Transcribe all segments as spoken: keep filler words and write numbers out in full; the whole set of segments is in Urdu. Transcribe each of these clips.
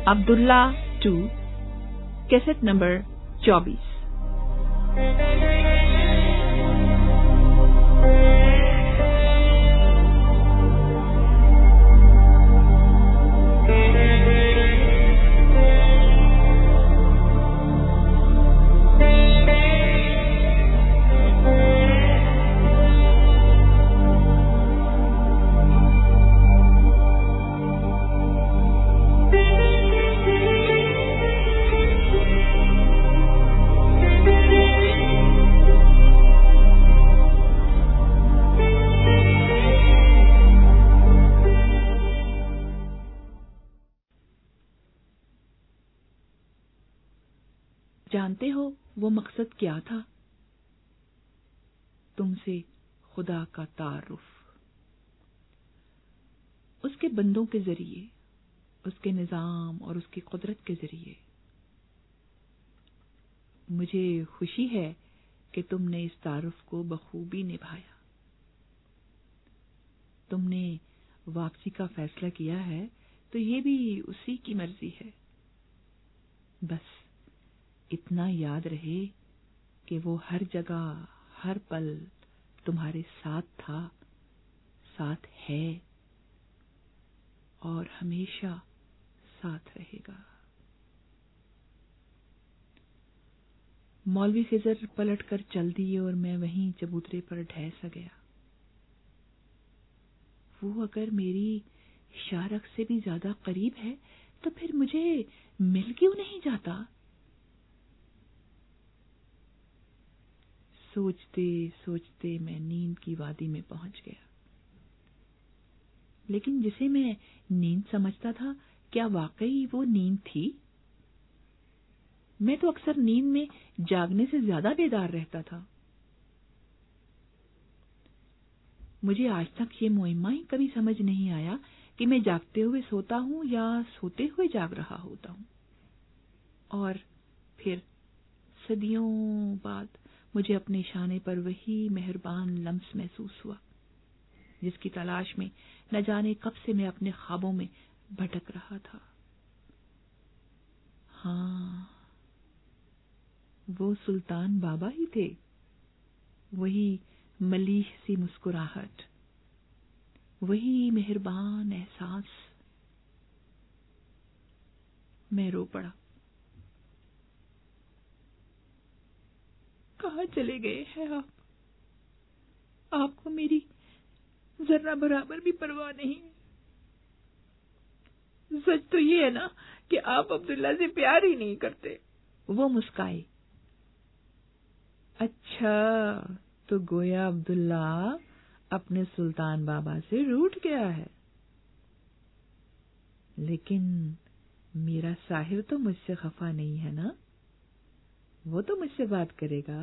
عبداللہ ٹو، کیسٹ نمبر چوبیس۔ جانتے ہو وہ مقصد کیا تھا؟ تم سے خدا کا تعارف، اس کے بندوں کے ذریعے، اس کے نظام اور اس کی قدرت کے ذریعے۔ مجھے خوشی ہے کہ تم نے اس تعارف کو بخوبی نبھایا۔ تم نے واپسی کا فیصلہ کیا ہے تو یہ بھی اسی کی مرضی ہے۔ بس اتنا یاد رہے کہ وہ ہر جگہ ہر پل تمہارے ساتھ تھا، ساتھ ہے اور ہمیشہ ساتھ رہے گا۔ مولوی خضر پلٹ کر چل دیے اور میں وہیں چبوترے پر ڈھہ سا گیا۔ وہ اگر میری شارخ سے بھی زیادہ قریب ہے تو پھر مجھے مل کیوں نہیں جاتا؟ سوچتے سوچتے میں نیند کی وادی میں پہنچ گیا، لیکن جسے میں نیند سمجھتا تھا کیا واقعی وہ نیند تھی؟ میں تو اکثر نیند میں جاگنے سے زیادہ بیدار رہتا تھا۔ مجھے آج تک یہ معمہ ہی کبھی سمجھ نہیں آیا کہ میں جاگتے ہوئے سوتا ہوں یا سوتے ہوئے جاگ رہا ہوتا ہوں۔ اور پھر صدیوں بعد مجھے اپنے شانے پر وہی مہربان لمس محسوس ہوا جس کی تلاش میں نہ جانے کب سے میں اپنے خوابوں میں بھٹک رہا تھا۔ ہاں، وہ سلطان بابا ہی تھے، وہی ملیح سی مسکراہٹ، وہی مہربان احساس۔ میں رو پڑا۔ کہاں چلے گئے ہیں آپ؟ آپ کو میری ذرہ برابر بھی پرواہ نہیں۔ سچ تو یہ ہے نا کہ آپ عبداللہ سے پیار ہی نہیں کرتے۔ وہ مسکائے۔ اچھا، تو گویا عبداللہ اپنے سلطان بابا سے روٹھ گیا ہے، لیکن میرا ساحر تو مجھ سے خفا نہیں ہے نا، وہ تو مجھ سے بات کرے گا۔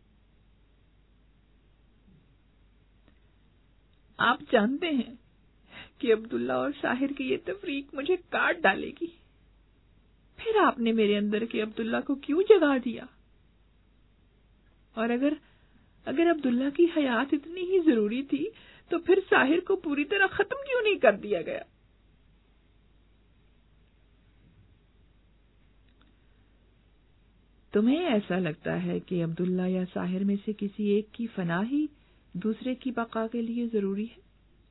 آپ جانتے ہیں کہ عبداللہ اور ساحر کی یہ تفریق مجھے کاٹ ڈالے گی، پھر آپ نے میرے اندر کے عبداللہ کو کیوں جگا دیا؟ اور اگر اگر عبداللہ کی حیات اتنی ہی ضروری تھی تو پھر ساحر کو پوری طرح ختم کیوں نہیں کر دیا گیا؟ تمہیں ایسا لگتا ہے کہ عبداللہ یا ساحر میں سے کسی ایک کی فنا ہی دوسرے کی بقا کے لیے ضروری ہے؟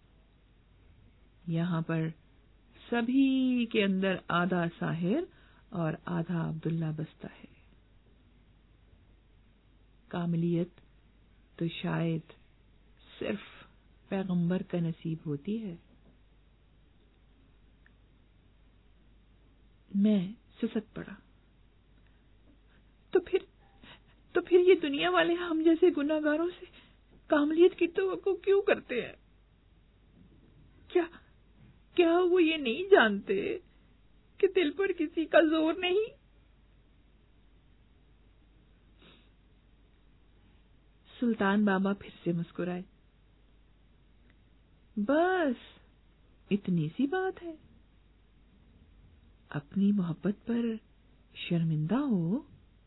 یہاں پر سبھی کے اندر آدھا ساحر اور آدھا عبداللہ بستا ہے۔ کاملیت تو شاید صرف پیغمبر کا نصیب ہوتی ہے۔ میں سسک پڑا۔ تو پھر تو پھر یہ دنیا والے ہم جیسے گناہ گاروں سے کاملیت کی توقع کیوں کرتے ہیں؟ کیا کیا وہ یہ نہیں جانتے کہ دل پر کسی کا زور نہیں؟ سلطان بابا پھر سے مسکرائے۔ بس اتنی سی بات ہے، اپنی محبت پر شرمندہ ہو۔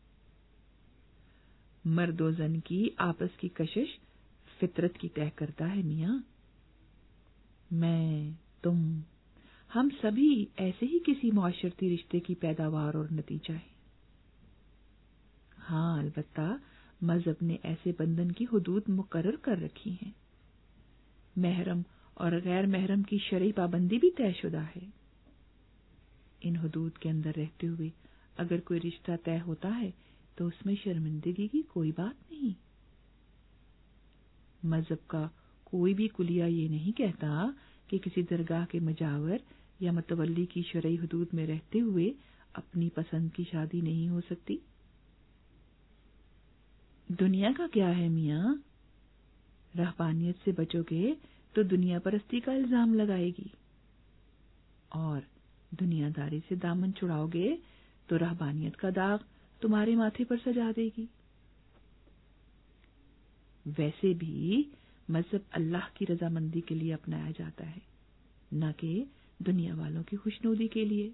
مرد و زن کی آپس کی کشش فطرت کی طے کرتا ہے میاں۔ میں، تم، ہم سبھی ایسے ہی کسی معاشرتی رشتے کی پیداوار اور نتیجہ ہیں۔ ہاں البتہ مذہب نے ایسے بندھن کی حدود مقرر کر رکھی ہیں۔ محرم اور غیر محرم کی شرعی پابندی بھی طے شدہ ہے۔ ان حدود کے اندر رہتے ہوئے اگر کوئی رشتہ طے ہوتا ہے تو اس میں شرمندگی کی کوئی بات نہیں۔ مذہب کا کوئی بھی کلیہ یہ نہیں کہتا کہ کسی درگاہ کے مجاور یا متولی کی شرعی حدود میں رہتے ہوئے اپنی پسند کی شادی نہیں ہو سکتی۔ دنیا کا کیا ہے میاں؟ رہبانیت سے بچو گے تو دنیا پرستی کا الزام لگائے گی، اور دنیا داری سے دامن چھڑاؤ گے تو رہبانیت کا داغ تمہارے ماتھے پر سجا دے گی۔ ویسے بھی مذہب اللہ کی رضامندی کے لیے اپنایا جاتا ہے، نہ کہ دنیا والوں کی خوشنودی کے لیے۔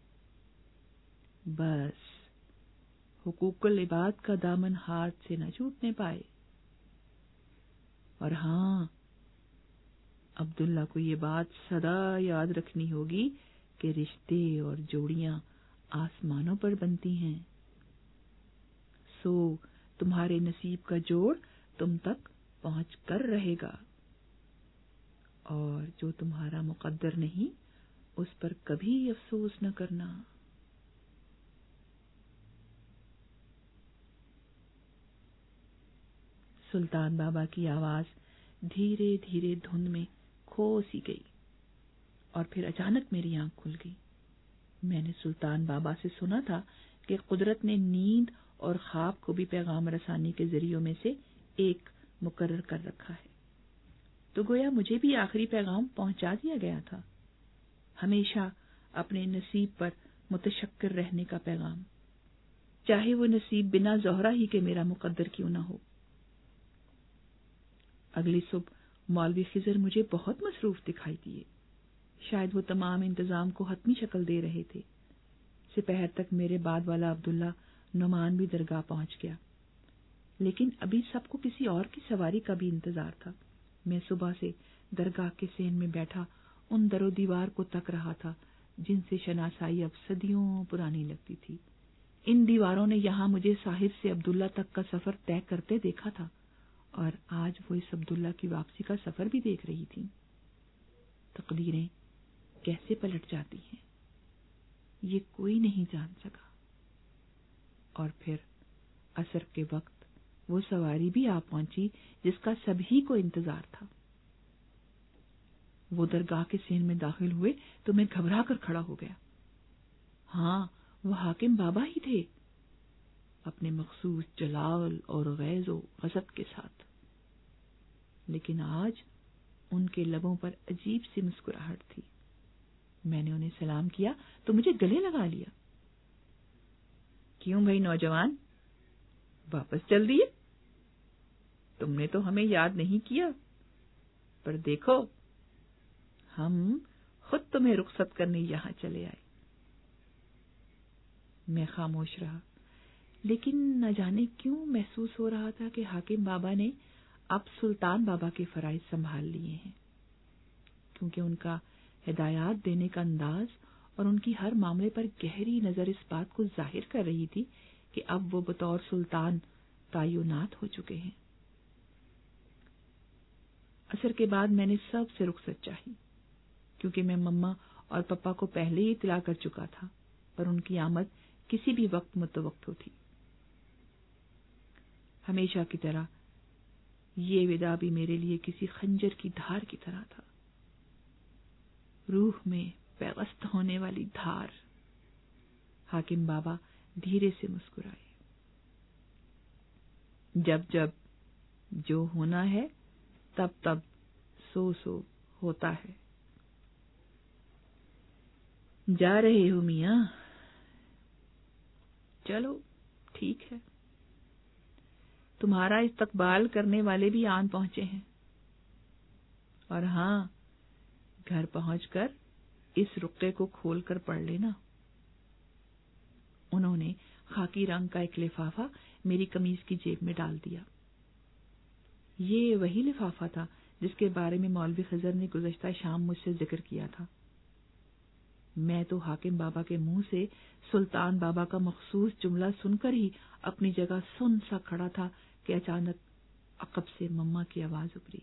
بس حقوق العباد کا دامن ہاتھ سے نہ چھوٹنے پائے۔ اور ہاں، عبداللہ کو یہ بات سدا یاد رکھنی ہوگی کہ رشتے اور جوڑیاں آسمانوں پر بنتی ہیں، سو تمہارے نصیب کا جوڑ تم تک پہنچ کر رہے گا، اور جو تمہارا مقدر نہیں اس پر کبھی افسوس نہ کرنا۔ سلطان بابا کی آواز دھیرے دھیرے دھند میں کھو سی گئی، اور پھر اچانک میری آنکھ کھل گئی۔ میں نے سلطان بابا سے سنا تھا کہ قدرت نے نیند اور خواب کو بھی پیغام رسانی کے ذریعوں میں سے ایک مقرر کر رکھا ہے، تو گویا مجھے بھی آخری پیغام پہنچا دیا گیا تھا، ہمیشہ اپنے نصیب پر متشکر رہنے کا پیغام، چاہے وہ نصیب بنا زہرہ ہی کے میرا مقدر کیوں نہ ہو۔ اگلی صبح مولوی خضر مجھے بہت مصروف دکھائی دیے، شاید وہ تمام انتظام کو حتمی شکل دے رہے تھے۔ سپہر تک میرے بعد والا عبداللہ نعمان بھی درگاہ پہنچ گیا، لیکن ابھی سب کو کسی اور کی سواری کا بھی انتظار تھا۔ میں صبح سے درگاہ کے صحن میں بیٹھا ان در و دیوار کو تک رہا تھا جن سے شناسائی اب صدیوں پرانی لگتی تھی۔ ان دیواروں نے یہاں مجھے صاحب سے عبداللہ تک کا سفر طے کرتے دیکھا تھا، اور آج وہ اس عبداللہ کی واپسی کا سفر بھی دیکھ رہی تھی۔ تقدیریں کیسے پلٹ جاتی ہیں یہ کوئی نہیں جان سکا۔ اور پھر عصر کے وقت وہ سواری بھی آ پہنچی جس کا سبھی کو انتظار تھا۔ وہ درگاہ کے صحن میں داخل ہوئے تو میں گھبرا کر کھڑا ہو گیا۔ ہاں، وہ حاکم بابا ہی تھے، اپنے مخصوص جلال اور غیظ و غضب کے ساتھ، لیکن آج ان کے لبوں پر عجیب سی مسکراہٹ تھی۔ میں نے انہیں سلام کیا تو مجھے گلے لگا لیا۔ کیوں بھائی نوجوان، واپس چل دیے؟ تم نے تو ہمیں یاد نہیں کیا، پر دیکھو ہم خود تمہیں رخصت کرنے یہاں چلے آئے۔ میں خاموش رہا، لیکن نہ جانے کیوں محسوس ہو رہا تھا کہ حاکم بابا نے اب سلطان بابا کے فرائض سنبھال لیے ہیں، کیونکہ ان کا ہدایات دینے کا انداز اور ان کی ہر معاملے پر گہری نظر اس بات کو ظاہر کر رہی تھی کہ اب وہ بطور سلطان تعینات ہو چکے ہیں۔ عصر کے بعد میں نے سب سے رخصت چاہی، کیونکہ میں مما اور پپا کو پہلے ہی اطلاع کر چکا تھا، پر ان کی آمد کسی بھی وقت متوقع تھی۔ ہمیشہ کی طرح یہ وداع بھی میرے لیے کسی خنجر کی دھار کی طرح تھا، روح میں پیوست ہونے والی دھار۔ حاکم بابا دھیرے سے مسکرائے۔ جب جب جو ہونا ہے تب تب سو سو ہوتا ہے۔ جا رہے ہو میاں؟ چلو ٹھیک ہے، تمہارا استقبال کرنے والے بھی آن پہنچے ہیں، اور ہاں، گھر پہنچ کر اس رقعے کو کھول کر پڑھ لینا۔ انہوں نے خاکی رنگ کا ایک لفافہ میری قمیض کی جیب میں ڈال دیا۔ یہ وہی لفافہ تھا جس کے بارے میں مولوی خضر نے گزشتہ شام مجھ سے ذکر کیا تھا۔ میں تو حاکم بابا کے منہ سے سلطان بابا کا مخصوص جملہ سن کر ہی اپنی جگہ سن سا کھڑا تھا کہ اچانک عقب سے مما کی آواز ابھری،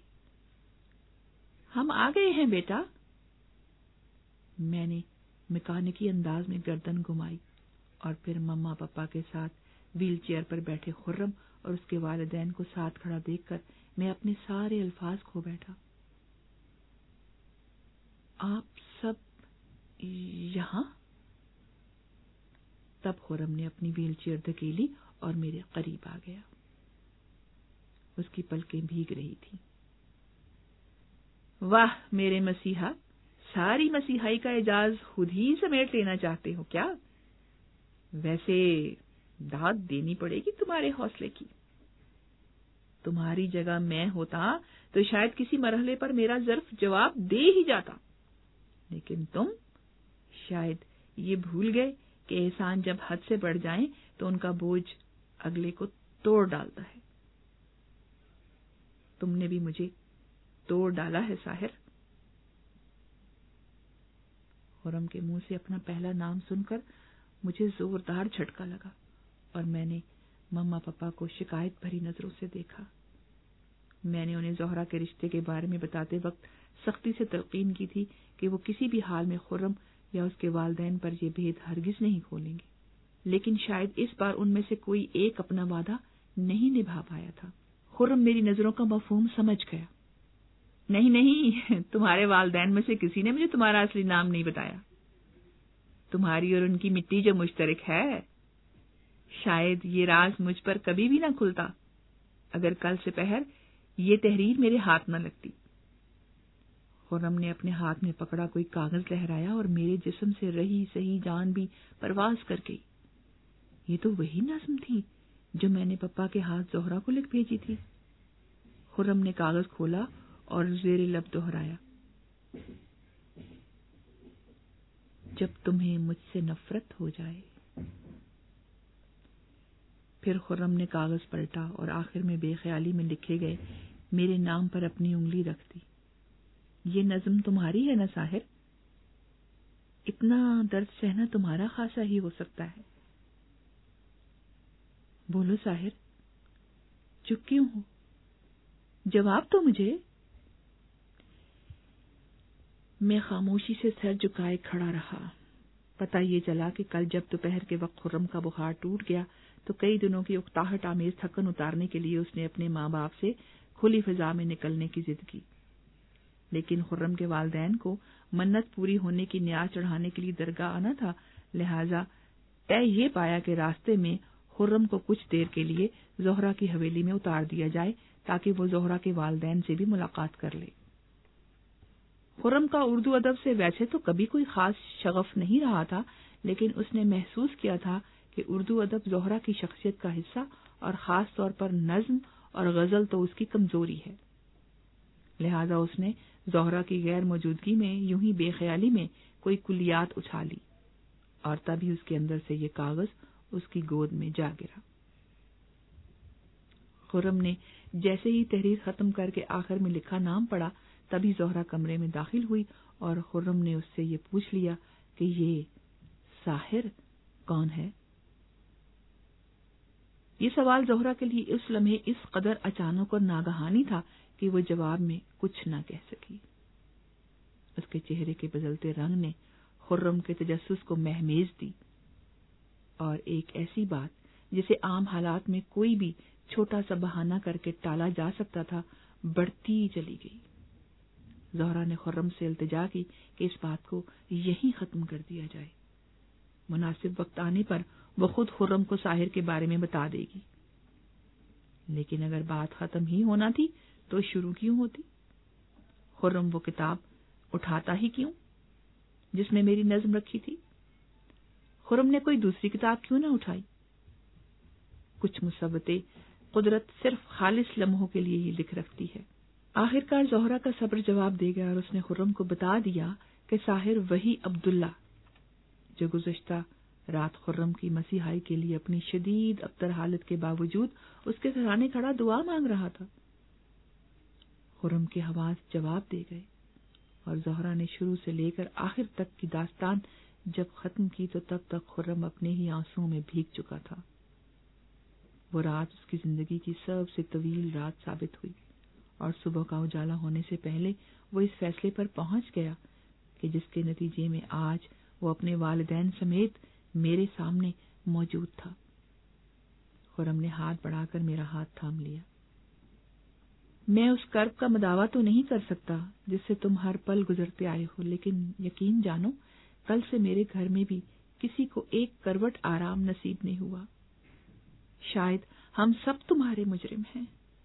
ہم آ گئے ہیں بیٹا۔ میں نے میکانکی انداز میں گردن گھمائی اور پھر مما پاپا کے ساتھ ویل چیئر پر بیٹھے خرم اور اس کے والدین کو ساتھ کھڑا دیکھ کر میں اپنے سارے الفاظ کھو بیٹھا۔ آپ سب یہاں؟ تب خرم نے اپنی ویل چیئر دھکیلی اور میرے قریب آ گیا۔ اس کی پلکیں بھیگ رہی تھی۔ واہ میرے مسیحا، ساری مسیحائی کا اعزاز خود ہی سمیٹ لینا چاہتے ہو کیا؟ ویسے داد دینی پڑے گی تمہارے حوصلے کی۔ تمہاری جگہ میں ہوتا تو شاید کسی مرحلے پر میرا ظرف جواب دے ہی جاتا، لیکن تم شاید یہ بھول گئے کہ احسان جب حد سے بڑھ جائیں تو ان کا بوجھ اگلے کو توڑ ڈالتا ہے۔ تم نے بھی مجھے توڑ ڈالا ہے ساحر۔ خرم کے منہ سے اپنا پہلا نام سن کر مجھے زوردار جھٹکا لگا اور میں نے مما پاپا کو شکایت بھری نظروں سے دیکھا۔ میں نے انہیں زہرا کے رشتے کے بارے میں بتاتے وقت سختی سے تلقین کی تھی کہ وہ کسی بھی حال میں خرم یا اس کے والدین پر یہ بھید ہرگز نہیں کھولیں گے، لیکن شاید اس بار ان میں سے کوئی ایک اپنا وعدہ نہیں نبھا پایا تھا۔ خرم میری نظروں کا مفہوم سمجھ گیا۔ نہیں نہیں، تمہارے والدین میں سے کسی نے مجھے تمہارا اصلی نام نہیں بتایا۔ تمہاری اور ان کی مٹی جو مشترک ہے، شاید یہ راز مجھ پر کبھی بھی نہ کھلتا اگر کل سے پہر یہ تحریر میرے ہاتھ نہ لگتی۔ خرم نے اپنے ہاتھ میں پکڑا کوئی کاغذ لہرایا اور میرے جسم سے رہی سہی جان بھی پرواز کر گئی۔ یہ تو وہی نظم تھی جو میں نے پپا کے ہاتھ زہرا کو لکھ بھیجی تھی۔ خرم نے کاغذ کھولا اور زیر لب دہرایا، جب تمہیں مجھ سے نفرت ہو جائے۔ پھر خرم نے کاغذ پلٹا اور آخر میں بے خیالی میں لکھے گئے میرے نام پر اپنی انگلی رکھ دی۔ یہ نظم تمہاری ہے نا ساحر؟ اتنا درد سہنا تمہارا خاصا ہی ہو سکتا ہے۔ بولو ساحر، چپ کیوں ہو؟ جواب تو مجھے۔ میں خاموشی سے سر جھکائے کھڑا رہا۔ پتہ یہ چلا کہ کل جب دوپہر کے وقت خرم کا بخار ٹوٹ گیا تو کئی دنوں کی اکتاہٹ آمیز تھکن اتارنے کے لیے اس نے اپنے ماں باپ سے کھلی فضا میں نکلنے کی ضد کی، لیکن خرم کے والدین کو منت پوری ہونے کی نیاز چڑھانے کے لیے درگاہ آنا تھا، لہذا طے یہ پایا کہ راستے میں خرم کو کچھ دیر کے لیے زہرا کی حویلی میں اتار دیا جائے تاکہ وہ زہرا کے والدین سے بھی ملاقات کر لے۔ خرم کا اردو ادب سے ویسے تو کبھی کوئی خاص شغف نہیں رہا تھا، لیکن اس نے محسوس کیا تھا کہ اردو ادب زہرا کی شخصیت کا حصہ اور خاص طور پر نظم اور غزل تو اس کی کمزوری ہے، لہذا اس نے زہرا کی غیر موجودگی میں یوں ہی بے خیالی میں کوئی کلیات اچھالی اور تبھی اس کے اندر سے یہ کاغذ اس کی گود میں جا گرا۔ خرم نے جیسے ہی تحریر ختم کر کے آخر میں لکھا نام پڑھا، تبھی زہرا کمرے میں داخل ہوئی اور خرم نے اس سے یہ پوچھ لیا کہ یہ ساحر کون ہے؟ یہ سوال زہرا کے لیے اس لمحے اس قدر اچانک اور ناگہانی تھا کہ وہ جواب میں کچھ نہ کہہ سکی۔ اس کے چہرے کے بدلتے رنگ نے خرم کے تجسس کو مہمیز دی اور ایک ایسی بات جسے عام حالات میں کوئی بھی چھوٹا سا بہانہ کر کے ٹالا جا سکتا تھا بڑھتی چلی گئی۔ زہرا نے خرم سے التجا کی کہ اس بات کو یہیں ختم کر دیا جائے، مناسب وقت آنے پر وہ خود خرم کو ساحر کے بارے میں بتا دے گی۔ لیکن اگر بات ختم ہی ہونا تھی تو شروع کیوں ہوتی؟ خرم وہ کتاب اٹھاتا ہی کیوں جس میں میری نظم رکھی تھی؟ خرم نے کوئی دوسری کتاب کیوں نہ اٹھائی؟ کچھ مصیبتیں قدرت صرف خالص لمحوں کے لیے ہی لکھ رکھتی ہے۔ آخر کار زہرا کا صبر جواب دے گیا اور اس نے خرم کو بتا دیا کہ ساحر وہی عبداللہ جو گزشتہ رات خرم کی مسیحائی کے لیے اپنی شدید ابتر حالت کے باوجود اس کے سرانے کھڑا دعا مانگ رہا تھا۔ خرم کے حواس جواب دے گئے اور زہرا نے شروع سے لے کر آخر تک کی داستان جب ختم کی تو تب تک خرم اپنے ہی آنسوؤں میں بھیگ چکا تھا۔ وہ رات اس کی زندگی کی سب سے طویل رات ثابت ہوئی، اور صبح کا اجالا ہونے سے پہلے وہ اس فیصلے پر پہنچ گیا کہ جس کے نتیجے میں آج وہ اپنے والدین سمیت میرے سامنے موجود تھا۔ خرم نے ہاتھ بڑھا کر میرا ہاتھ تھام لیا۔ میں اس کرب کا مداوع تو نہیں کر سکتا جس سے تم ہر پل گزرتے آئے ہو، لیکن یقین جانو کل سے میرے گھر میں بھی کسی کو ایک کروٹ آرام نصیب نہیں ہوا۔ شاید ہم سب تمہارے مجرم ہیں۔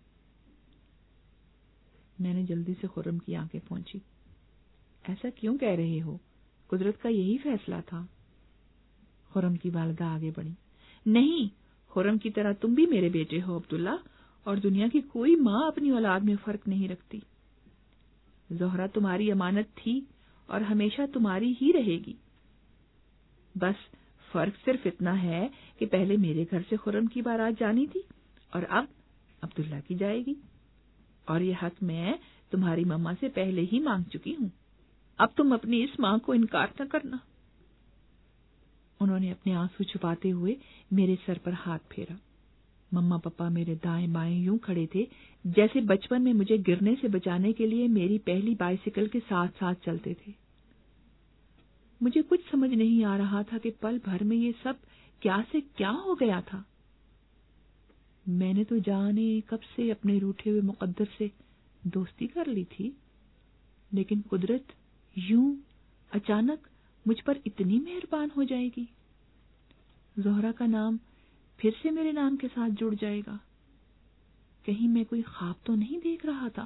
میں نے جلدی سے خرم کی آنکھیں پونچھی۔ ایسا کیوں کہہ رہے ہو؟ قدرت کا یہی فیصلہ تھا۔ خرم کی والدہ آگے بڑھی۔ نہیں، خرم کی طرح تم بھی میرے بیٹے ہو عبداللہ، اور دنیا کی کوئی ماں اپنی اولاد میں فرق نہیں رکھتی۔ زہرا تمہاری امانت تھی اور ہمیشہ تمہاری ہی رہے گی۔ بس فرق صرف اتنا ہے کہ پہلے میرے گھر سے خرم کی بارات جانی تھی اور اب عبداللہ کی جائے گی، اور یہ حق میں تمہاری ماما سے پہلے ہی مانگ چکی ہوں۔ اب تم اپنی اس ماں کو انکار نہ کرنا۔ انہوں نے اپنے آنسو چھپاتے ہوئے میرے سر پر ہاتھ پھیرا۔ مما پپا میرے دائیں بائیں یوں کھڑے تھے جیسے بچپن میں مجھے گرنے سے بچانے کے لیے میری پہلی بائیسیکل کے ساتھ ساتھ چلتے تھے۔ مجھے کچھ سمجھ نہیں آ رہا تھا کہ پل بھر میں یہ سب کیا سے کیا ہو گیا تھا۔ میں نے تو جانے کب سے اپنے روٹھے ہوئے مقدر سے دوستی کر لی تھی، لیکن قدرت یوں اچانک مجھ پر اتنی مہربان ہو جائے گی۔ زہرا کا نام پھر سے میرے نام کے ساتھ جڑ جائے گا۔ کہیں میں کوئی خواب تو نہیں دیکھ رہا تھا؟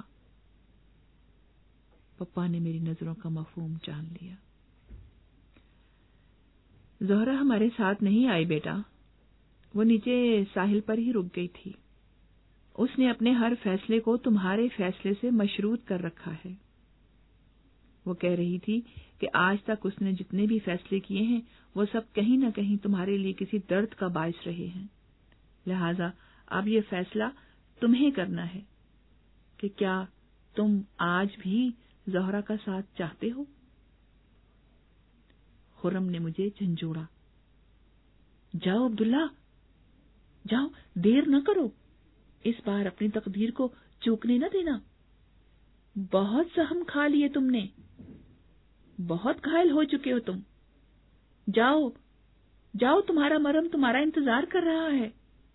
پپا نے میری نظروں کا مفہوم جان لیا۔ زہرا ہمارے ساتھ نہیں آئی بیٹا، وہ نیچے ساحل پر ہی رک گئی تھی۔ اس نے اپنے ہر فیصلے کو تمہارے فیصلے سے مشروط کر رکھا ہے۔ وہ کہہ رہی تھی کہ آج تک اس نے جتنے بھی فیصلے کیے ہیں وہ سب کہیں نہ کہیں تمہارے لیے کسی درد کا باعث رہے ہیں، لہذا اب یہ فیصلہ تمہیں کرنا ہے کہ کیا تم آج بھی زہرا کا ساتھ چاہتے ہو؟ خرم نے مجھے جھنجھوڑا۔ جاؤ عبداللہ، جاؤ، دیر نہ کرو، اس بار اپنی تقدیر کو چوکنے نہ دینا۔ بہت زخم کھا لیے تم نے، بہت گھائل ہو چکے ہو تم۔ جاؤ جاؤ، تمہارا مرہم تمہارا انتظار کر رہا ہے،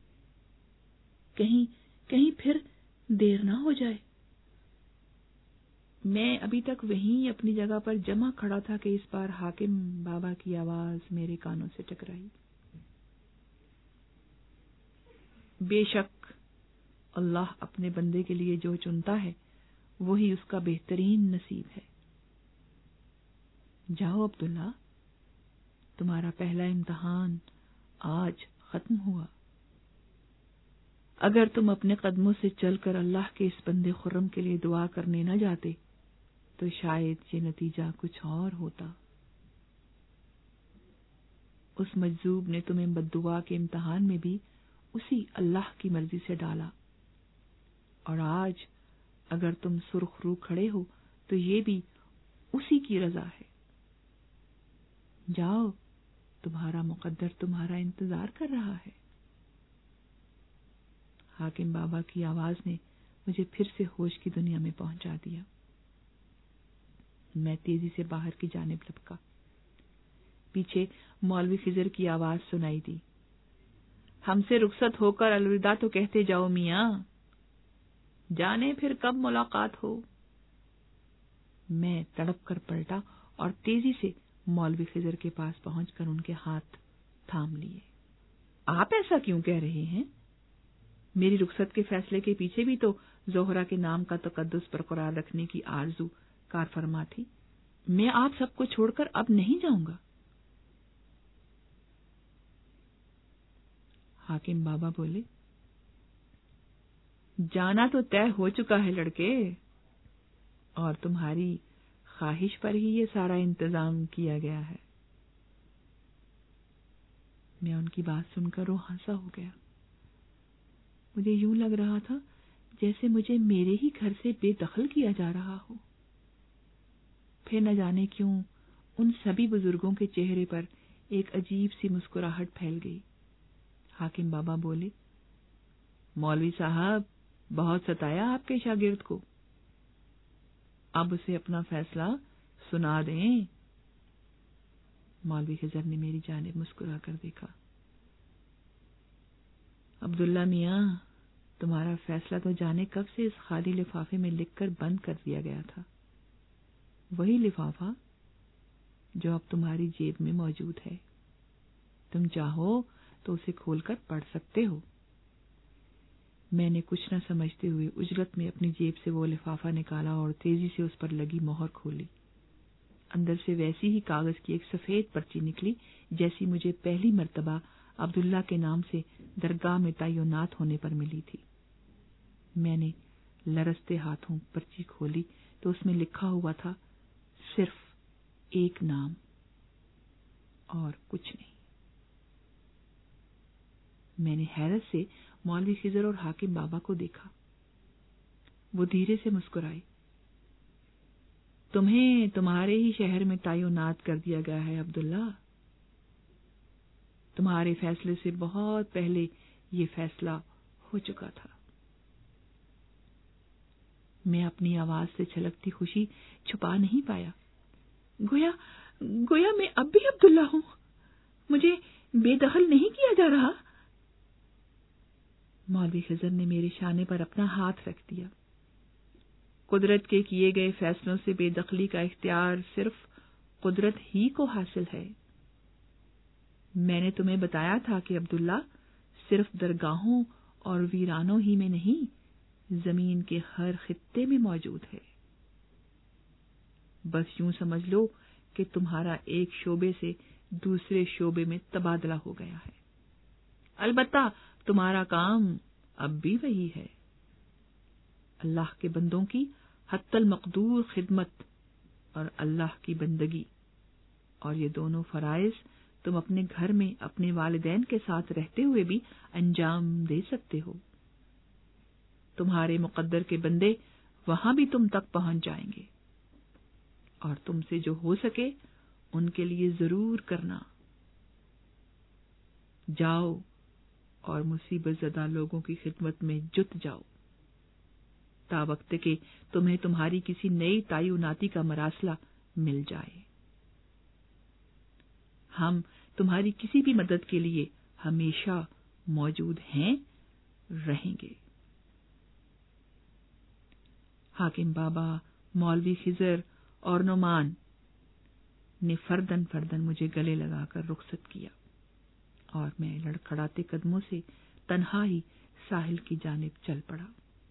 کہیں کہیں پھر دیر نہ ہو جائے۔ میں ابھی تک وہیں اپنی جگہ پر جمع کھڑا تھا کہ اس بار حاکم بابا کی آواز میرے کانوں سے ٹکرائی۔ بے شک اللہ اپنے بندے کے لیے جو چنتا ہے وہی اس کا بہترین نصیب ہے۔ جاؤ عبداللہ، تمہارا پہلا امتحان آج ختم ہوا۔ اگر تم اپنے قدموں سے چل کر اللہ کے اس بندے خرم کے لیے دعا کرنے نہ جاتے تو شاید یہ نتیجہ کچھ اور ہوتا۔ اس مجذوب نے تمہیں بددعا کے امتحان میں بھی اسی اللہ کی مرضی سے ڈالا، اور آج اگر تم سرخ رو کھڑے ہو تو یہ بھی اسی کی رضا ہے۔ جاؤ، تمہارا مقدر تمہارا انتظار کر رہا ہے۔ حاکم بابا کی آواز نے مجھے پھر سے ہوش کی دنیا میں پہنچا دیا۔ میں تیزی سے باہر کی جانب لپکا۔ پیچھے مولوی خضر کی آواز سنائی دی۔ ہم سے رخصت ہو کر الوداع تو کہتے جاؤ میاں، جانے پھر کب ملاقات ہو۔ میں تڑپ کر پلٹا اور تیزی سے مولوی خضر کے پاس پہنچ کر ان کے ہاتھ تھام لیے۔ آپ ایسا کیوں کہہ رہے ہیں؟ میری رخصت کے فیصلے کے پیچھے بھی تو زہرا کے نام کا تقدس برقرار رکھنے کی آرزو کار فرما تھی۔ میں آپ سب کو چھوڑ کر اب نہیں جاؤں گا۔ حاکم بابا بولے، جانا تو طے ہو چکا ہے لڑکے، اور تمہاری خواہش پر ہی یہ سارا انتظام کیا گیا ہے۔ میں ان کی بات سن کر روح ہنسا ہو گیا۔ مجھے یوں لگ رہا تھا جیسے مجھے میرے ہی گھر سے بے دخل کیا جا رہا ہو۔ پھر نہ جانے کیوں ان سبھی بزرگوں کے چہرے پر ایک عجیب سی مسکراہٹ پھیل گئی۔ حاکم بابا بولے، مولوی صاحب بہت ستایا آپ کے شاگرد کو، اب اسے اپنا فیصلہ سنا دیں۔ مولوی خضر نے میری جانب مسکرا کر دیکھا۔ عبداللہ میاں، تمہارا فیصلہ تو جانے کب سے اس خالی لفافے میں لکھ کر بند کر دیا گیا تھا، وہی لفافہ جو اب تمہاری جیب میں موجود ہے۔ تم چاہو تو اسے کھول کر پڑھ سکتے ہو۔ میں نے کچھ نہ سمجھتے ہوئے اجلت میں اپنی جیب سے وہ لفافہ نکالا اور تیزی سے اس پر لگی مہر کھولی۔ اندر سے ویسی ہی کاغذ کی ایک سفید پرچی نکلی جیسی مجھے پہلی مرتبہ عبداللہ کے نام سے درگاہ میں تعینات ہونے پر ملی تھی۔ میں نے لرزتے ہاتھوں پرچی کھولی تو اس میں لکھا ہوا تھا صرف ایک نام اور کچھ نہیں۔ میں نے حیرت سے مولوی خضر اور حاکم بابا کو دیکھا۔ وہ دھیرے سے مسکرائے۔ تمہیں تمہارے ہی شہر میں تعینات کر دیا گیا ہے عبداللہ۔ تمہارے فیصلے سے بہت پہلے یہ فیصلہ ہو چکا تھا۔ میں اپنی آواز سے چھلکتی خوشی چھپا نہیں پایا۔ گویا گویا میں اب بھی عبداللہ ہوں، مجھے بے دخل نہیں کیا جا رہا۔ مولوی خضر نے میرے شانے پر اپنا ہاتھ رکھ دیا۔ قدرت کے کیے گئے فیصلوں سے بے دخلی کا اختیار صرف قدرت ہی کو حاصل ہے۔ میں نے تمہیں بتایا تھا کہ عبداللہ صرف درگاہوں اور ویرانوں ہی میں نہیں، زمین کے ہر خطے میں موجود ہے۔ بس یوں سمجھ لو کہ تمہارا ایک شعبے سے دوسرے شعبے میں تبادلہ ہو گیا ہے۔ البتہ تمہارا کام اب بھی وہی ہے، اللہ کے بندوں کی حتی المقدور خدمت اور اللہ کی بندگی، اور یہ دونوں فرائض تم اپنے گھر میں اپنے والدین کے ساتھ رہتے ہوئے بھی انجام دے سکتے ہو۔ تمہارے مقدر کے بندے وہاں بھی تم تک پہنچ جائیں گے، اور تم سے جو ہو سکے ان کے لیے ضرور کرنا۔ جاؤ اور مصیبت زدہ لوگوں کی خدمت میں جت جاؤ، تا وقت کہ تمہیں تمہاری کسی نئی تعیناتی کا مراسلہ مل جائے۔ ہم تمہاری کسی بھی مدد کے لیے ہمیشہ موجود ہیں، رہیں گے۔ حاکم بابا، مولوی خضر اور نعمان نے فردن فردن مجھے گلے لگا کر رخصت کیا، اور میں لڑکھڑاتے قدموں سے تنہا ہی ساحل کی جانب چل پڑا۔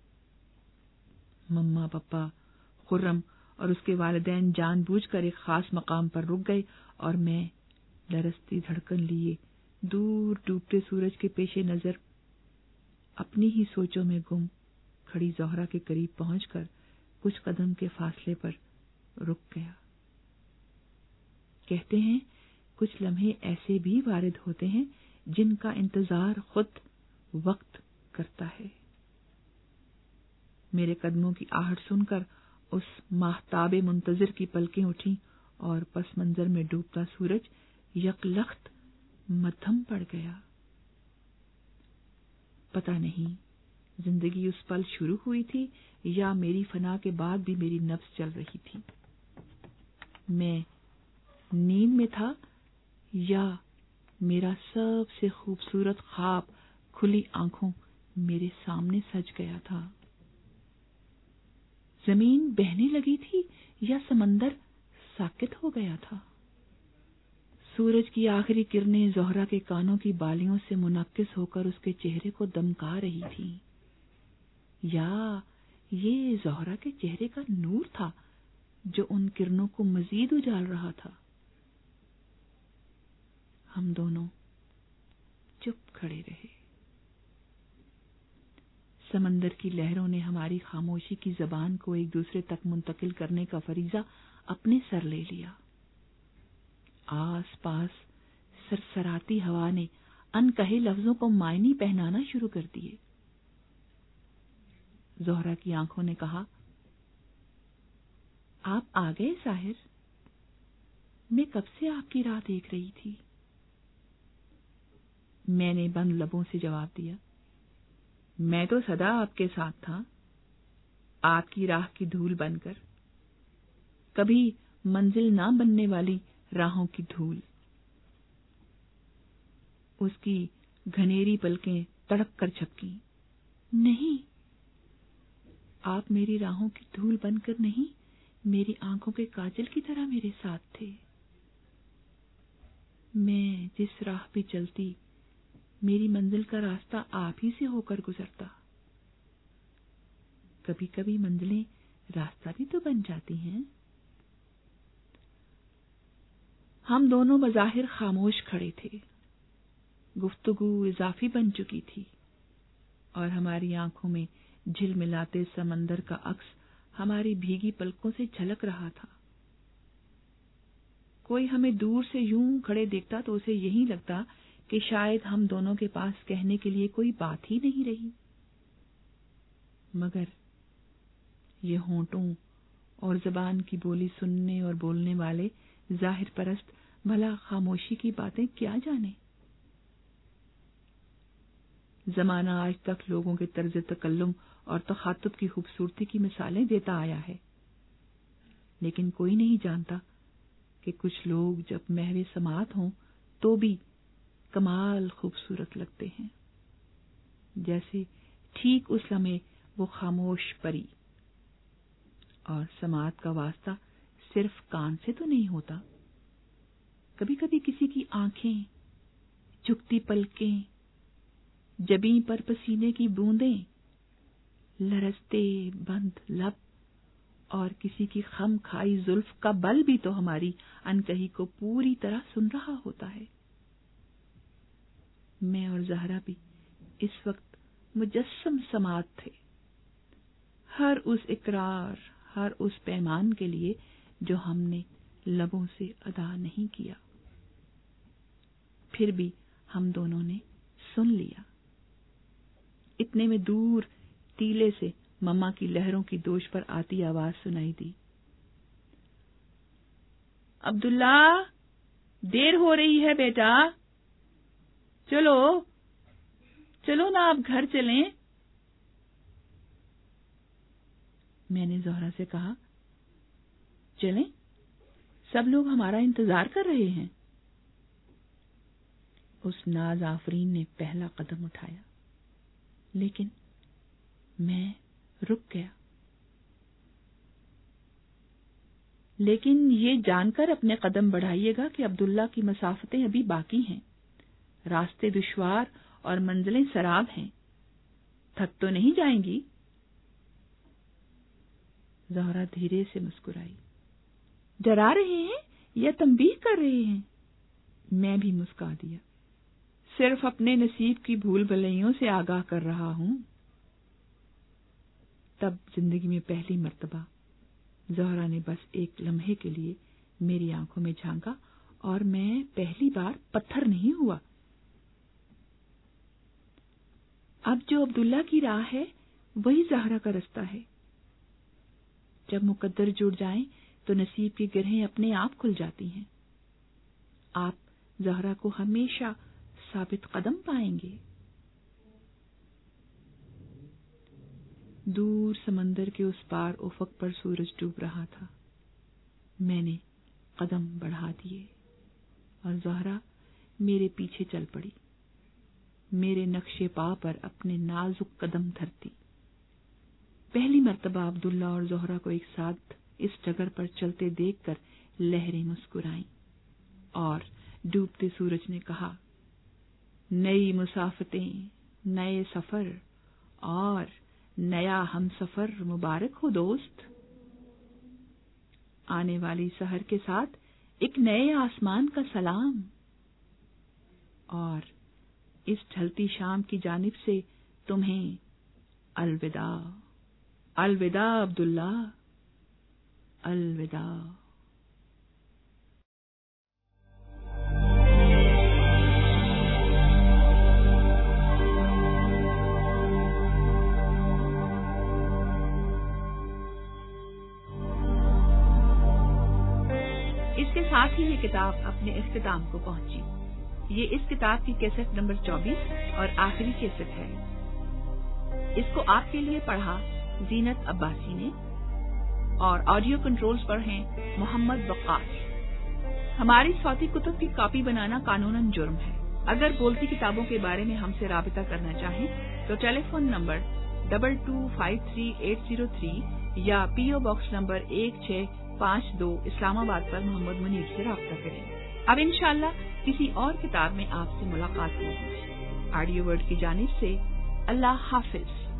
مما پپا، خرم اور اس کے والدین جان بوجھ کر ایک خاص مقام پر رک گئے، اور میں لرزتی دھڑکن لیے دور ڈوبتے سورج کے پیش نظر اپنی ہی سوچوں میں گم کھڑی زہرا کے قریب پہنچ کر کچھ قدم کے فاصلے پر رک گیا۔ کہتے ہیں کچھ لمحے ایسے بھی وارد ہوتے ہیں جن کا انتظار خود وقت کرتا ہے۔ میرے قدموں کی آہٹ سن کر اس ماہتاب منتظر کی پلکیں اٹھیں، اور پس منظر میں ڈوبتا سورج یکلخت مدھم پڑ گیا۔ پتہ نہیں زندگی اس پل شروع ہوئی تھی یا میری فنا کے بعد بھی میری نفس چل رہی تھی۔ میں نیند میں تھا یا میرا سب سے خوبصورت خواب کھلی آنکھوں میرے سامنے سج گیا تھا۔ زمین بہنے لگی تھی یا سمندر ساکت ہو گیا تھا۔ سورج کی آخری کرنیں زہرا کے کانوں کی بالیوں سے منعکس ہو کر اس کے چہرے کو دمکا رہی تھی، یا یہ زہرا کے چہرے کا نور تھا جو ان کرنوں کو مزید اجال رہا تھا۔ ہم دونوں چپ کھڑے رہے۔ سمندر کی لہروں نے ہماری خاموشی کی زبان کو ایک دوسرے تک منتقل کرنے کا فریضہ اپنے سر لے لیا۔ آس پاس سرسراتی ہوا نے ان کہے لفظوں کو معنی پہنانا شروع کر دیے۔ زہرا کی آنکھوں نے کہا، آپ آ گئے ساحر؟ میں کب سے آپ کی راہ دیکھ رہی تھی۔ میں نے بند لبوں سے جواب دیا، میں تو سدا آپ کے ساتھ تھا، آپ کی راہ کی دھول بن کر، کبھی منزل نہ بننے والی راہوں کی دھول۔ اس کی گھنیری پلکیں تڑپ کر جھپکیں۔ نہیں، آپ میری راہوں کی دھول بن کر نہیں، میری آنکھوں کے کاجل کی طرح میرے ساتھ تھے۔ میں جس راہ پہ چلتی، میری منزل کا راستہ آپ ہی سے ہو کر گزرتا۔ کبھی کبھی منزلیں راستہ بھی تو بن جاتی ہیں۔ ہم دونوں بظاہر خاموش کھڑے تھے، گفتگو اضافی بن چکی تھی، اور ہماری آنکھوں میں جھلملاتے سمندر کا عکس ہماری بھیگی پلکوں سے جھلک رہا تھا۔ کوئی ہمیں دور سے یوں کھڑے دیکھتا تو اسے یہی لگتا کہ شاید ہم دونوں کے پاس کہنے کے لیے کوئی بات ہی نہیں رہی، مگر یہ ہونٹوں اور زبان کی بولی سننے اور بولنے والے ظاہر پرست بھلا خاموشی کی باتیں کیا جانے۔ زمانہ آج تک لوگوں کے طرز تکلم اور تخاطب کی خوبصورتی کی مثالیں دیتا آیا ہے، لیکن کوئی نہیں جانتا کہ کچھ لوگ جب محو سماعت ہوں تو بھی کمال خوبصورت لگتے ہیں، جیسے ٹھیک اس لمحے وہ خاموش پری۔ اور سماعت کا واسطہ صرف کان سے تو نہیں ہوتا، کبھی کبھی کسی کی آنکھیں، جھکتی پلکیں، جبیں پر پسینے کی بوندیں، لرزتے بند لب اور کسی کی خم کھائی زلف کا بل بھی تو ہماری انکہی کو پوری طرح سن رہا ہوتا ہے۔ میں اور زہرا بھی اس وقت مجسم سماعت تھے، ہر اس اقرار، ہر اس پیمان کے لیے جو ہم نے لبوں سے ادا نہیں کیا، پھر بھی ہم دونوں نے سن لیا۔ اتنے میں دور ٹیلے سے مما کی لہروں کی دوش پر آتی آواز سنائی دی، عبداللہ، دیر ہو رہی ہے بیٹا، چلو چلو نا، آپ گھر چلیں۔ میں نے زہرا سے کہا، چلیں، سب لوگ ہمارا انتظار کر رہے ہیں۔ اس ناز آفرین نے پہلا قدم اٹھایا، لیکن میں رک گیا۔ لیکن یہ جان کر اپنے قدم بڑھائیے گا کہ عبداللہ کی مسافتیں ابھی باقی ہیں، راستے دشوار اور منزلیں سراب ہیں، تھک تو نہیں جائیں گی؟ زہرا دھیرے سے مسکرائی۔ ڈرا رہے ہیں یا تنبیہ کر رہے ہیں؟ میں بھی مسکا دیا۔ صرف اپنے نصیب کی بھول بھلائیوں سے آگاہ کر رہا ہوں۔ تب زندگی میں پہلی مرتبہ زہرا نے بس ایک لمحے کے لیے میری آنکھوں میں جھانکا، اور میں پہلی بار پتھر نہیں ہوا۔ اب جو عبداللہ کی راہ ہے وہی زہرا کا رستہ ہے۔ جب مقدر جڑ جائیں تو نصیب کی گرہیں اپنے آپ کھل جاتی ہیں۔ آپ زہرا کو ہمیشہ ثابت قدم پائیں گے۔ دور سمندر کے اس پار افق پر سورج ڈوب رہا تھا۔ میں نے قدم بڑھا دیے اور زہرا میرے پیچھے چل پڑی، میرے نقشے پا پر اپنے نازک قدم دھرتی۔ پہلی مرتبہ عبداللہ اور زہرا کو ایک ساتھ اس ڈگر پر چلتے دیکھ کر لہریں مسکرائیں، اور ڈوبتے سورج نے کہا، نئی مسافتیں، نئے سفر اور نیا ہم سفر مبارک ہو دوست۔ آنے والی سحر کے ساتھ ایک نئے آسمان کا سلام، اور اس ڈھلتی شام کی جانب سے تمہیں الوداع۔ الوداع عبداللہ، الوداع۔ اس کے ساتھ ہی یہ کتاب اپنے اختتام کو پہنچی۔ یہ اس کتاب کی کیسٹ نمبر چوبیس اور آخری کیسٹ ہے۔ اس کو آپ کے لیے پڑھا زینت عباسی نے اور آڈیو کنٹرولز پر ہیں محمد وقاص۔ ہماری صوتی کتب کی کاپی بنانا قانوناً جرم ہے۔ اگر بولتی کتابوں کے بارے میں ہم سے رابطہ کرنا چاہیں تو telephone number double two five three eight zero three یا پی او باکس نمبر ایک چھ پانچ دو اسلام آباد پر محمد منیر سے رابطہ کریں۔ اب انشاءاللہ کسی اور کتاب میں آپ سے ملاقات ہوگی۔ آڈیو ورلڈ کی جانب سے اللہ حافظ۔